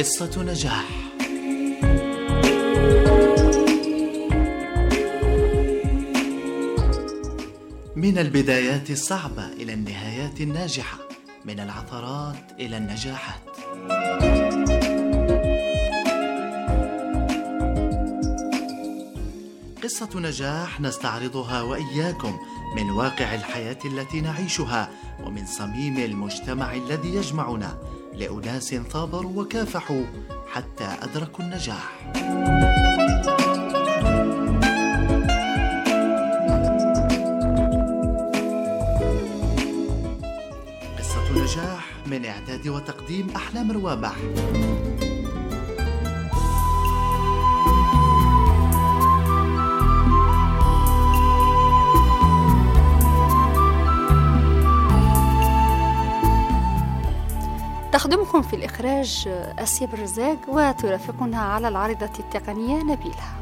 قصة نجاح. من البدايات الصعبة إلى النهايات الناجحة، من العثرات إلى النجاحات. قصة نجاح نستعرضها وإياكم من واقع الحياة التي نعيشها، ومن صميم المجتمع الذي يجمعنا لأناس ثابروا وكافحوا حتى أدركوا النجاح. قصة نجاح من إعداد وتقديم أحلام روابح. تخدمكم في الإخراج آسيا بالرزاق، وترافقنا على العارضة التقنية نبيلة.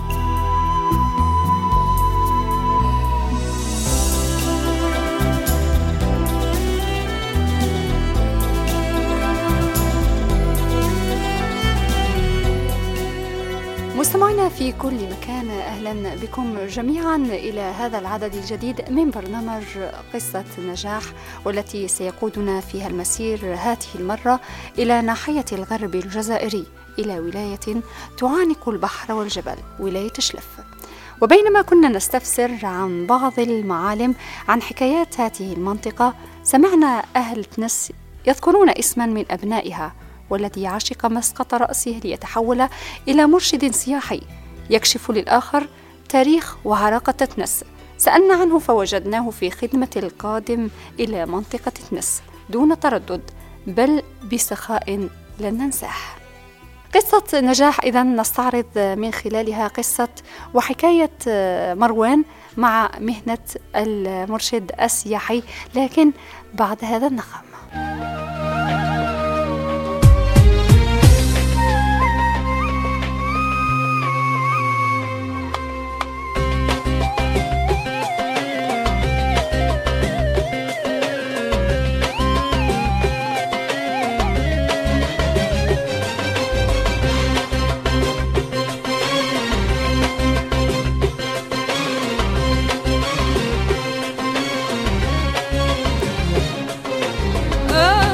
مستمعينا في كل مكان، أهلا بكم جميعا إلى هذا العدد الجديد من برنامج قصة نجاح، والتي سيقودنا فيها المسير هذه المرة إلى ناحية الغرب الجزائري، إلى ولاية تعانق البحر والجبل، ولاية شلف. وبينما كنا نستفسر عن بعض المعالم عن حكايات هذه المنطقة، سمعنا أهل تنس يذكرون اسما من أبنائها، والذي عشق مسقط رأسه ليتحول إلى مرشد سياحي يكشف للآخر تاريخ وعراقة تنس. سألنا عنه فوجدناه في خدمة القادم إلى منطقة تنس دون تردد، بل بسخاء لن ننساه. قصة نجاح إذن نستعرض من خلالها قصة وحكاية مروان مع مهنة المرشد السياحي، لكن بعد هذا النغم. Oh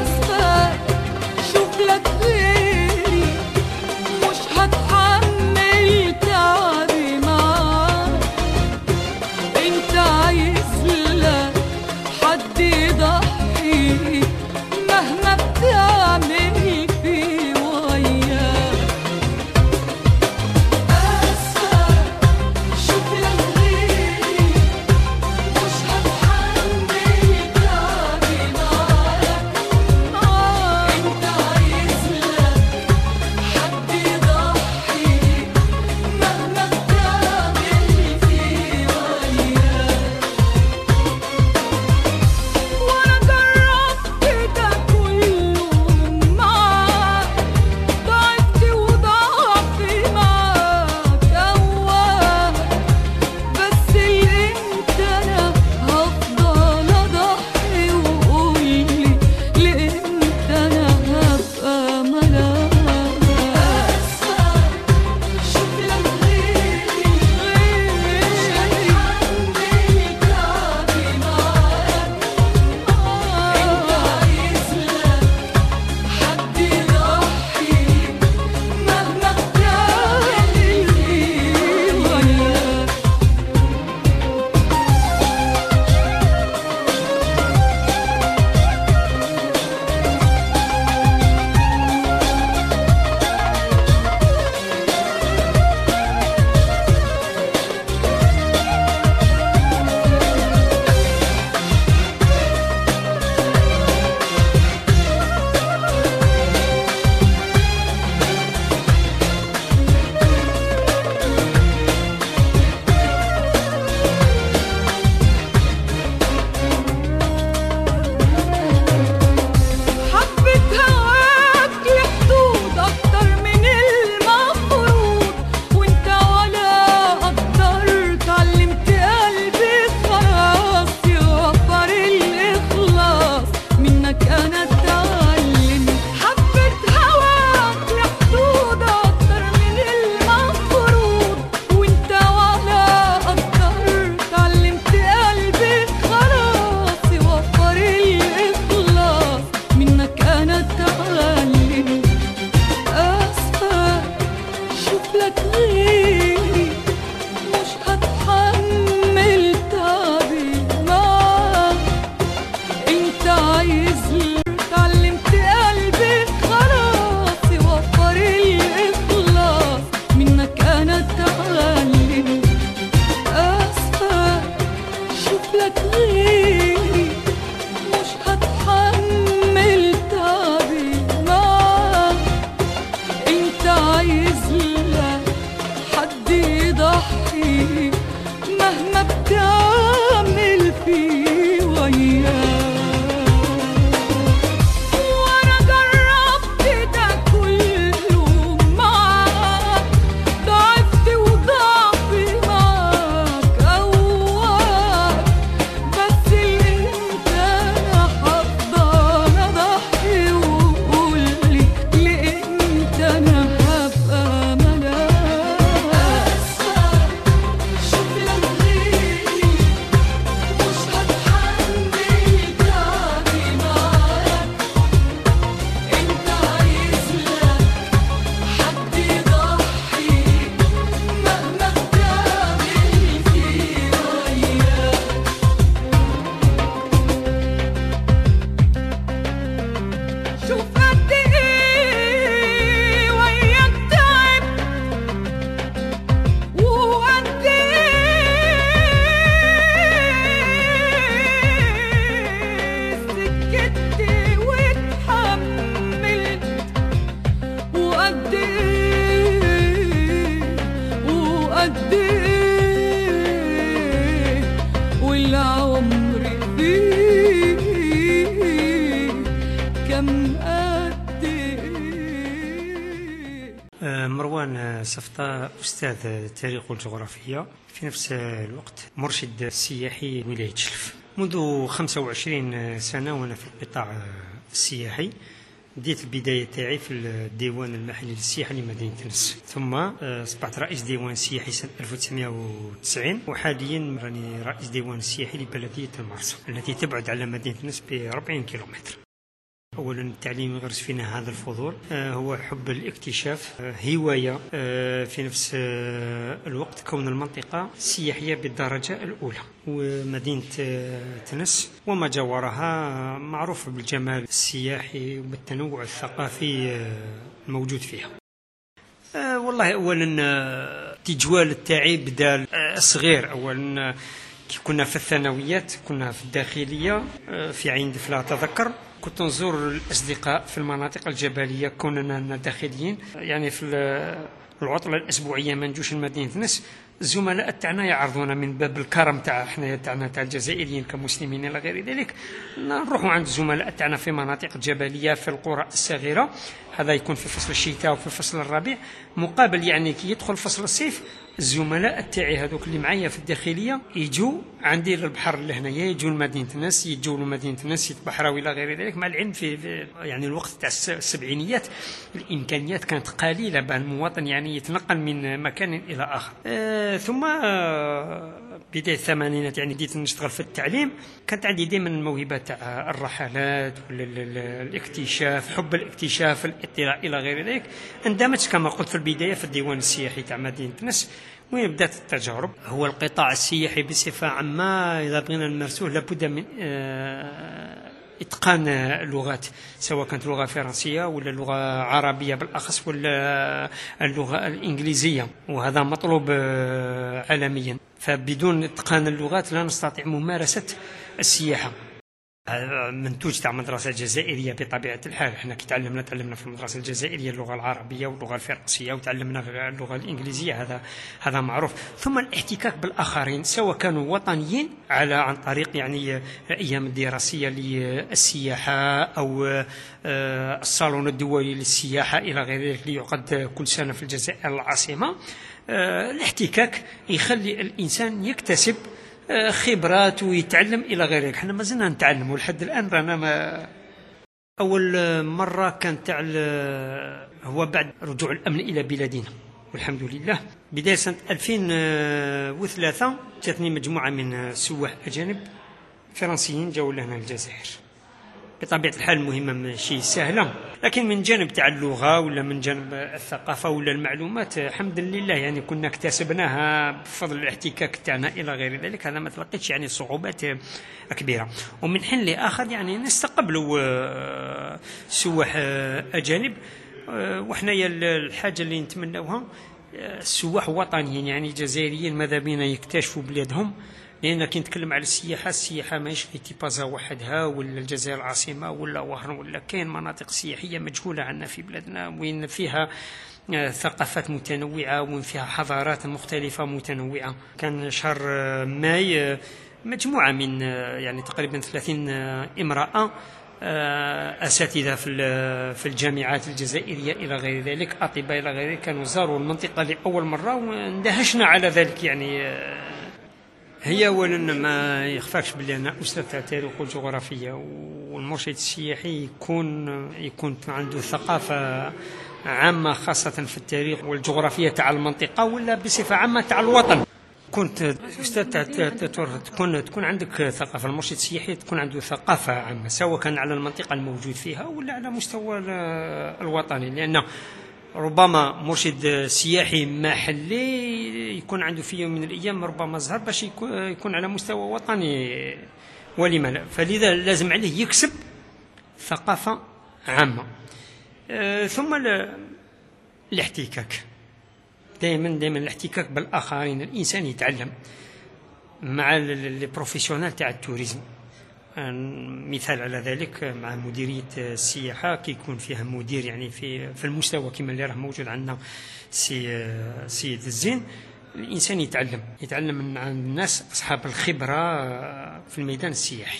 عايز لك حد يضحي مهما بتعمل فيه وياه. وانا جربت ده كله معاك، ضعفت وضعفي معاك قواك، بس انت انا هفضل اضحي، وقولي ليه انت انا هبقى ملاك. شوف لك غيري مش هتحمل تعبي معاك، انت عايز لك حد يضحي مهما بتعمل فيه وياك. شوف قد ايه وياك تعبت، وقد ايه سكت واتحملت، وقد ايه والعمر فيه كم قد ايه. مروان صفطة أستاذ تاريخ والجغرافيا، في نفس الوقت مرشد سياحي ولاية شلف. منذ 25 سنة وأنا في القطاع السياحي. بديت البداية تاعي في الديوان المحلي للسياحة لمدينة تنس، ثم أصبحت رئيس ديوان سياحي سنة 1990، وحاليا راني رئيس ديوان سياحي لبلدية المرسى التي تبعد على مدينة تنس ب 40 كيلومتر. أولا التعليم يغرس فينا هذا الفضول، هو حب الاكتشاف، هواية، في نفس الوقت كون المنطقة سياحية بالدرجة الأولى، ومدينة تنس وما جاورها معروف بالجمال السياحي وبالتنوع الثقافي الموجود فيها. والله أولا تجوال تاعي بدا صغير. أولا كي كنا في الثانويات كنا في الداخلية في عين دفلة أتذكر، كنت نزور الأصدقاء في المناطق الجبلية، كوننا داخليين يعني في العطلة الأسبوعية ما نجوش لمدينة تنس، الزملاء تاعنا يعرضونا من باب الكرم تاع حنايا تاعنا تاع الجزائريين كمسلمين الى غير ذلك، نروحوا عند الزملاء تاعنا في مناطق جبليه في القرى الصغيره. هذا يكون في فصل الشتاء وفي فصل الربيع، مقابل يعني كي يدخل فصل الصيف الزملاء تاعي هذوك اللي معايا في الداخليه يجوا عندي للبحر لهنايا، يجوا لمدينه تنس، يجوا لمدينه تنس يتبحروا الى غير ذلك. مع العلم في يعني الوقت تاع السبعينيات الامكانيات كانت قليله بان المواطن يعني يتنقل من مكان الى اخر. ثم بداية الثمانينات يعني بديت نشتغل في التعليم، كانت عندي دائما الموهبة تاع الرحلات والاكتشاف، حب الاكتشاف، الاطلاع الى غير ذلك. اندمجت كما قلت في البداية في الديوان السياحي تاع مدينة تنس وين بدات التجارب. هو القطاع السياحي بصفة عامة إذا بغينا نمارسوه لابد من إتقان اللغات، سواء كانت لغة فرنسية ولا لغة عربية بالأخص ولا اللغة الإنجليزية، وهذا مطلوب عالميا. فبدون إتقان اللغات لا نستطيع ممارسة السياحة. منتوج تاع مدرسة جزائرية بطبيعة الحال. احنا كي تعلمنا في المدرسة الجزائرية اللغة العربية واللغة الفرنسية وتعلمنا اللغة الإنجليزية، هذا معروف. ثم الاحتكاك بالآخرين سواء كانوا وطنيين عن طريق يعني الأيام الدراسية للسياحة أو الصالون الدولي للسياحة إلى غير ذلك ليعقد كل سنة في الجزائر العاصمة. الاحتكاك يخلي الإنسان يكتسب خبرات ويتعلم إلى غير ذلك. احنا ما زلنا نتعلم ولحد الآن رانا ما. أول مرة كانت هو بعد رجوع الأمن إلى بلادنا والحمد لله. بداية سنة 2003 جاتني مجموعة من سواح أجانب فرنسيين جاوا لهنا الجزائر. بطبيعة الحال مهمة ماشي سهلة، لكن من جانب تاع اللغة ولا من جانب الثقافة ولا المعلومات الحمد لله يعني كنا اكتسبناها بفضل الاحتكاك تاعنا إلى غير ذلك. هذا ما تلقيتش يعني صعوبات كبيرة. ومن حين لآخر يعني نستقبلوا سواح أجانب، وحنايا الحاجة اللي نتمنوها السواح وطنيين يعني جزائريين ماذا بينا يكتشفوا بلادهم. لأن كي نتكلم على السياحة ماهيش في تيبازا وحدها ولا الجزائر العاصمة ولا وهران، ولا كاين مناطق سياحية مجهولة عنا في بلادنا وين فيها ثقافات متنوعة ومن فيها حضارات مختلفة متنوعة. كان شهر ماي مجموعة من يعني تقريبا 30 امرأة أساتذة في الجامعات الجزائرية إلى غير ذلك، أطباء إلى غير ذلك، كانوا زاروا المنطقة لأول مرة واندهشنا على ذلك. يعني هي أولا ما يخفاكش بلي أنا أستاذ تاريخ والجغرافيا، والمرشد السياحي يكون عنده ثقافة عامة خاصة في التاريخ والجغرافيا تاع المنطقة ولا بصفة عامة تاع الوطن. كنت أستاذ تكون عندك ثقافة، المرشد السياحي تكون عنده ثقافة عامة سواء كان على المنطقة الموجود فيها ولا على مستوى الوطني، لأن ربما مرشد سياحي محلي يكون عنده في يوم من الأيام ربما ظهر باش يكون على مستوى وطني، ولما لا؟ فلذا لازم عليه يكسب ثقافة عامة. ثم الاحتكاك، دائما الاحتكاك بالآخرين، الإنسان يتعلم مع البروفيسيونال تاع التوريزم. مثال على ذلك مع مديرية السياحة كي يكون فيها مدير يعني في المستوى كما اللي راه موجود عندنا سيد الزين، الإنسان يتعلم من الناس أصحاب الخبرة في الميدان السياحي.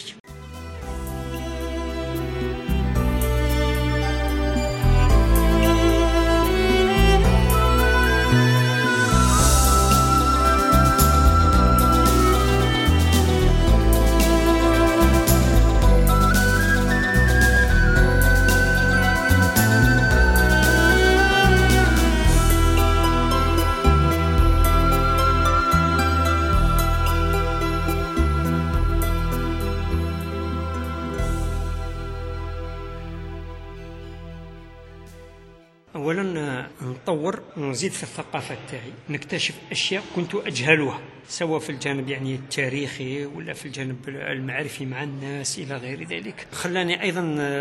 أولا نطور ونزيد في الثقافة تاعي، نكتشف أشياء كنت أجهلها سواء في الجانب يعني التاريخي ولا في الجانب المعرفي مع الناس إلى غير ذلك. خلاني أيضا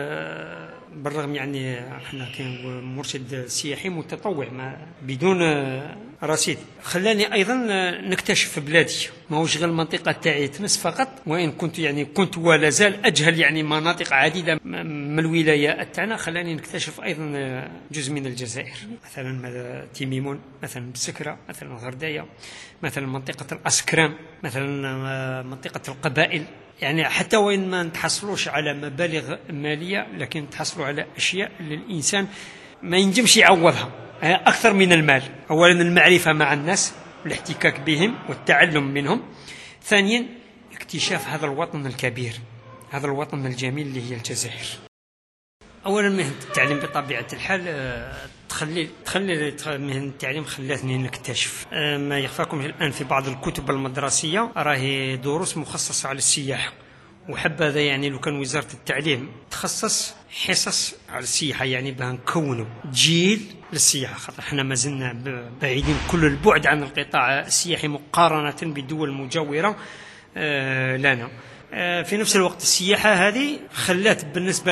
بالرغم يعني احنا كمرشد سياحي متطوع بدون رصيد، خلاني أيضا نكتشف بلادي، ما هوش غير المنطقة تاعي تنس فقط، وإن كنت ولا زال أجهل يعني مناطق عديدة من الولايات تاعنا. خلاني نكتشف أيضا جزء من الجزائر، مثلا تيميمون، مثلا بسكرة، مثلا غرداية، مثلا منطقة الأسكرام، مثلا منطقة القبائل. يعني حتى وإن ما نتحصلوش على مبالغ مالية لكن نتحصلوا على أشياء للإنسان ما ينجمش يعوضها أكثر من المال. أولا المعرفة مع الناس والاحتكاك بهم والتعلم منهم. ثانيا اكتشاف هذا الوطن الكبير، هذا الوطن الجميل اللي هي الجزائر. أولا مهنة التعليم بطبيعة الحال تخلي مهنة التعليم خلاتني نكتشف. ما يخفاكم الآن في بعض الكتب المدرسية راهي دروس مخصصة على السياحة، وحبذا يعني لو كان وزارة التعليم تخصص حصص على السياحة، يعني بها نكونوا جيل للسياحة، خاطر احنا ما زلنا بعيدين كل البعد عن القطاع السياحي مقارنة بالدول المجاورة لنا. في نفس الوقت السياحة هذه خلات بالنسبة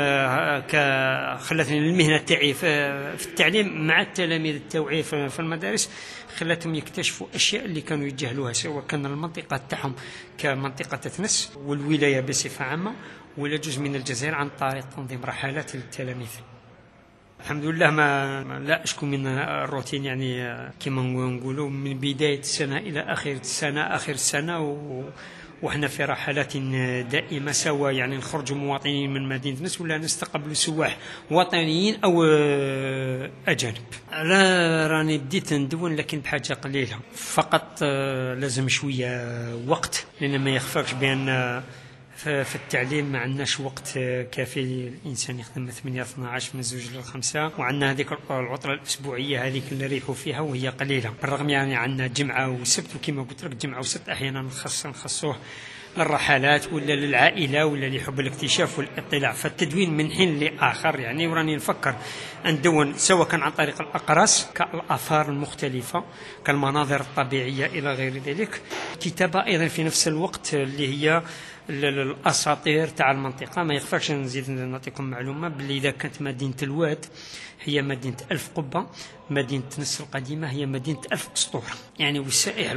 خلتني المهنة تاعي في التعليم مع التلاميذ التوعية في المدارس، خلاتهم يكتشفوا أشياء اللي كانوا يجهلوها سواء كان المنطقة تاعهم كمنطقة تنس والولاية بصفة عامة ولا جزء من الجزائر عن طريق تنظيم رحلات للتلاميذ. الحمد لله ما لا أشكو من الروتين، يعني كما نقولوا من بداية السنة إلى آخر السنة وإحنا في رحلات دائمة، سواء يعني نخرج مواطنين من مدينة تونس ولا نستقبل سواح وطنيين أو أجانب. لا راني بديت ندون لكن بحاجة قليلة فقط، لازم شوية وقت، لأن ما يخفاكش بأن في التعليم ما عندناش وقت كافي. الإنسان يخدم 8-12 من 2 ل5، وعندنا هذيك العطلة الأسبوعية هذيك اللي نريحوا فيها وهي قليلة، بالرغم يعني عندنا جمعة وسبت، وكما قلت لك جمعة وسبت أحيانا نخصوه للرحلات ولا للعائلة ولا لحب الاكتشاف والاطلاع. فالتدوين من حين لآخر يعني، وراني نفكر ندون سواء كان عن طريق الأقراص كالآثار المختلفة كالمناظر الطبيعية إلى غير ذلك، كتابة أيضا في نفس الوقت اللي هي الأساطير تاع المنطقة. ما يخفاكش نزيد نعطيكم معلومة باللي إذا كانت مدينة الواد هي مدينة 1000 قبة، مدينة تونس القديمة هي مدينة 1000 أسطورة. يعني والسائح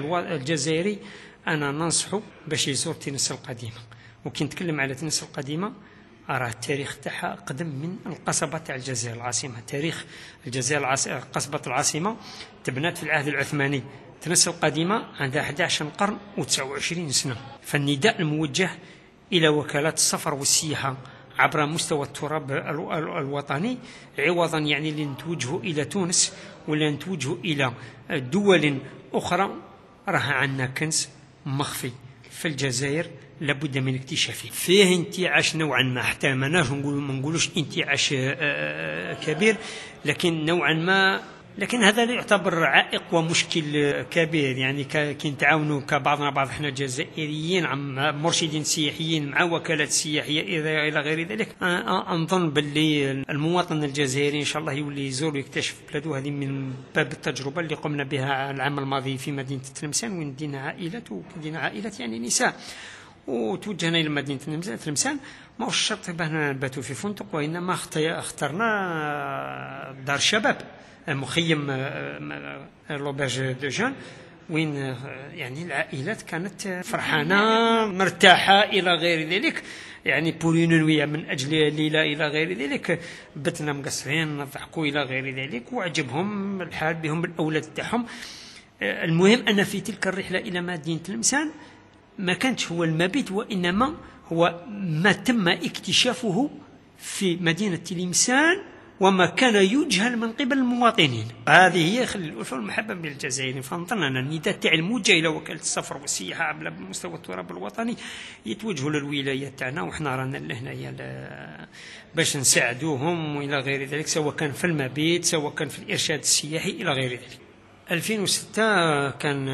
الجزائري أنا ننصحه باش يزور تونس القديمة. وكي نتكلم على تونس القديمة راه التاريخ تاعها قدم من القصبة تاع الجزائر العاصمة. تاريخ الجزائر قصبة العاصمة تبنات في العهد العثماني. تونس القديمة عندها 11 قرن و29 سنة. فالنداء الموجه إلى وكالات السفر والسياحة عبر مستوى التراب الوطني، عوضا يعني لنتوجه إلى تونس ولا نتوجه إلى دول أخرى، راه عندنا كنز مخفي في الجزائر لابد من اكتشافه. فيه انتعاش نوعا ما، حتى ما نقولوش انتعاش كبير، لكن نوعا ما، لكن هذا لا يعتبر عائق ومشكل كبير. يعني كي نتعاونوا كبعضنا بعض احنا جزائريين مع مرشدين سياحيين مع وكالات سياحيه الى غير ذلك، نظن باللي المواطن الجزائري ان شاء الله يولي يزور ويكتشف بلاده. هذه من باب التجربه اللي قمنا بها العام الماضي في مدينه تلمسان، وين دينا عائلات يعني نساء، وتوجهنا الى مدينه تلمسان. ما هوش شرط باه نباتوا في فندق، وانما اخترنا دار شباب، مخيم لوبرج دو جون، وين يعني العائلات كانت فرحانه مرتاحه الى غير ذلك، يعني بولينويه من اجل الليله الى غير ذلك. بتنا مقصرين نضحكوا الى غير ذلك، وعجبهم الحال بهم الاولاد تاعهم. المهم ان في تلك الرحله الى مدينه تلمسان ما كانش هو المبيت، وانما هو ما تم اكتشافه في مدينه تلمسان وما كان يجهل من قبل المواطنين. هذه هي خلي الألفة والمحبة بين الجزائريين. فنظن أن النداء تاع الموجه إلى وكالة السفر والسياحة على مستوى التراب الوطني يتوجهوا للولايات تاعنا، وحنا رانا لهنايا باش نساعدوهم وإلى غير ذلك، سواء كان في المبيت سواء كان في الإرشاد السياحي إلى غير ذلك. 2006 كان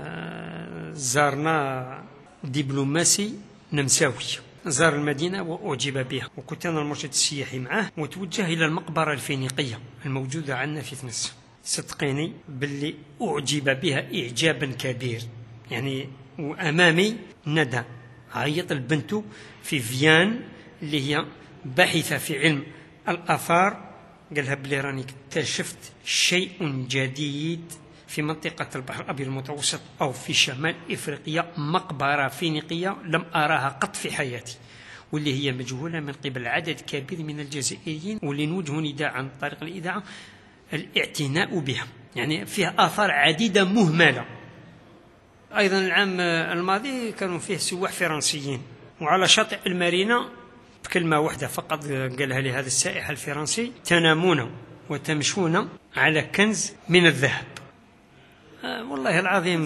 زارنا دبلوماسي نمساوي، زار المدينة وأعجب بها، وكنت أنا المرشد السياحي معه، وتوجه إلى المقبرة الفينيقية الموجودة عندنا في تونس. صدقيني باللي أعجب بها إعجابا كبير. يعني وأمامي ندى عيط البنت في فيان اللي هي باحثة في علم الآثار، قالها بلي راني اكتشفت شيء جديد في منطقة البحر الأبيض المتوسط أو في شمال إفريقيا، مقبرة فينيقية لم أراها قط في حياتي، واللي هي مجهولة من قبل عدد كبير من الجزائريين، واللي نوجه نداء عن طريق الإذاعة الاعتناء بها. يعني فيها آثار عديدة مهملة. أيضا العام الماضي كانوا فيه سواح فرنسيين، وعلى شاطئ المارينا بكلمة واحدة فقط قالها لهذا السائح الفرنسي: تنامون وتمشون على كنز من الذهب. والله العظيم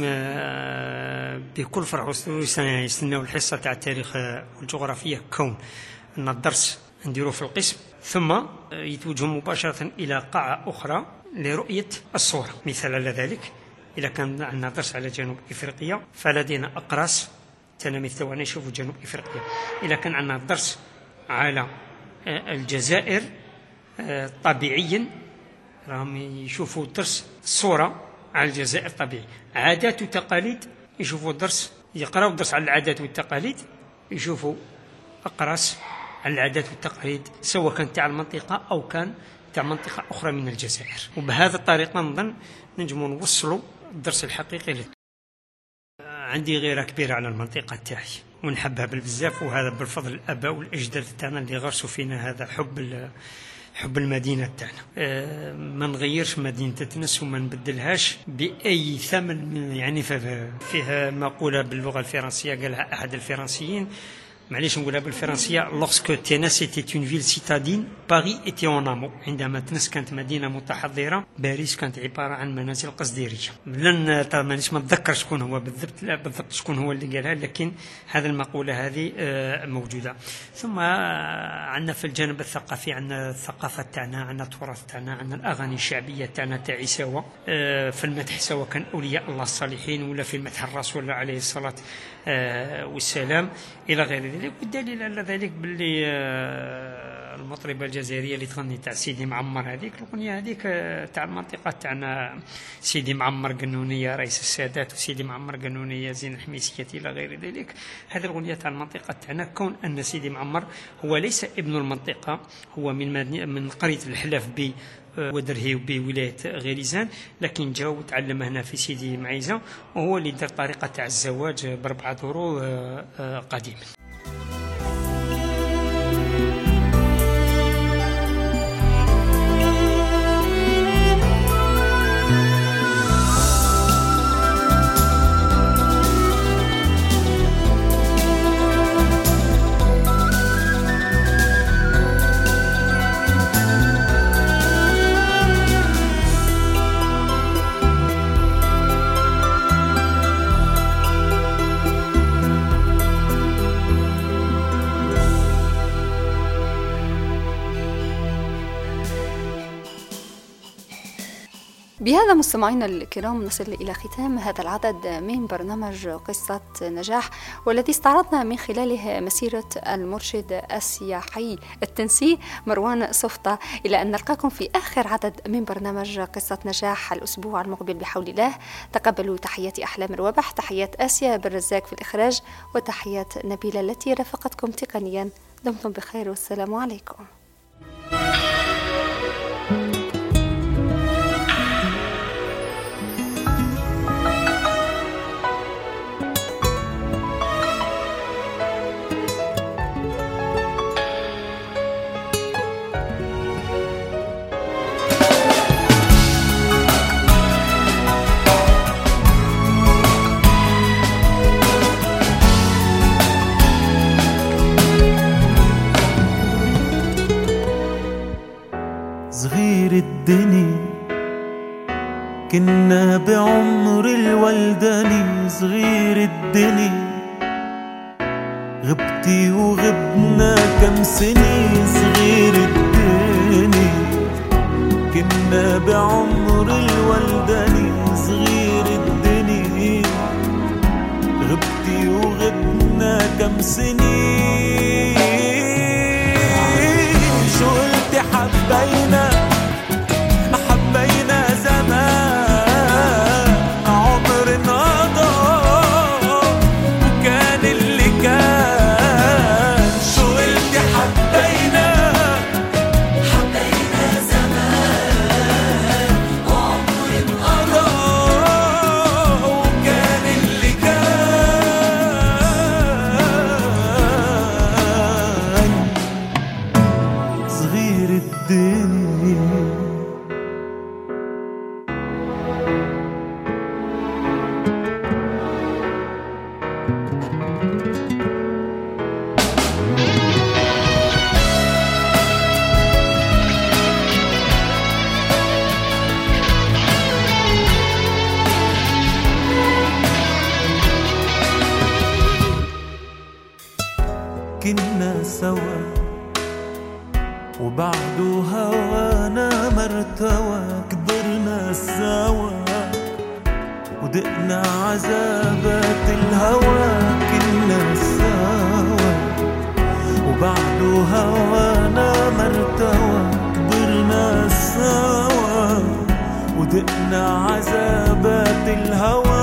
بكل فرح يستناو الحصة تاع التاريخ والجغرافيا، كون أن الدرس نديروه في القسم، ثم يتوجهوا مباشرة إلى قاعة أخرى لرؤية الصورة. مثال على ذلك، إذا كان عندنا درس على جنوب إفريقيا فلدينا أقراص تلاميذ توانا يشوفوا جنوب إفريقيا. إذا كان عندنا درس على الجزائر طبيعيا راهم يشوفوا درس صورة على الجزائر طبيعي. عادات وتقاليد يشوفوا درس، يقراوا درس على العادات والتقاليد، يشوفوا أقراص على العادات والتقاليد، سواء كان تاع المنطقة أو كان تاع منطقة أخرى من الجزائر. وبهذا الطريقة نظن نجموا نوصلوا الدرس الحقيقي له. عندي غيرة كبيرة على المنطقة تاعي ونحبها بالبزاف، وهذا بالفضل الآباء والأجداد تاعنا اللي غرسوا فينا هذا حب المدينة تاعنا. ما نغيرش مدينة تونس وما نبدلهاش بأي ثمن. يعني فيها مقولة باللغة الفرنسية قالها أحد الفرنسيين، معليش نقولها بالفرنسية: lorsque Tunis était une ville citadine, Paris était en amont. عندما تونس كانت مدينة متحضرة، باريس كانت عبارة عن منازل قصديرية. مانيش ما نتذكر شكون هو بالضبط شكون هو اللي قالها، لكن هذه المقولة هذه موجودة. ثم عندنا في الجانب الثقافي عندنا الثقافة تاعنا، عندنا التراث تاعنا، عندنا الأغاني الشعبية تاعنا تاع عيساوة في المدح، سواء كان أولياء الله الصالحين ولا في المدح الرسول عليه الصلاة والسلام إلى غير ذلك. والدليل على ذلك باللي المطربة الجزائرية اللي تغني تاع سيدي معمر، هذيك الأغنية هذيك تاع المنطقة تاعنا، سيدي معمر قنونية رئيس السادات، وسيدي معمر قنونية زين الحميسية إلى غير ذلك. هذه الأغنية تاع المنطقة تاعنا، كون أن سيدي معمر هو ليس ابن المنطقة، هو من قرية الحلاف ودرهي بولاية غليزان، لكن جا وتعلم هنا في سيدي معيزة، وهو اللي دار طريقة تاع الزواج ب4 دورو قديما. بهذا مستمعينا الكرام نصل إلى ختام هذا العدد من برنامج قصة نجاح، والذي استعرضنا من خلاله مسيرة المرشد السياحي التونسي مروان صفطة. إلى أن نلقاكم في آخر عدد من برنامج قصة نجاح الأسبوع المقبل بحول الله. تقبلوا تحياتي أحلام الوبح، تحيات آسيا بالرزاق في الإخراج، وتحيات نبيلة التي رافقتكم تقنيا. دمتم بخير والسلام عليكم. الدنيا كنا بعمر الولداني، صغير الدنيا غبتي وغبنا كم سنة. صغير الدنيا كنا بعمر الولداني، صغير الدنيا غبتي وغبنا كم سنة. شو قلتي حبينا زمان، عمر انقضى وكان اللي كان. شو قلتي حبينا زمان، عمر انقضى وكان اللي كان. صغير الدنيا كنا سوا وبعده هوانا مرتوى. كبرنا سوا ودقنا عذابات الهوى. كنا سوا وبعده هوانا مرتوى. كبرنا سوا ودقنا عذابات الهوى.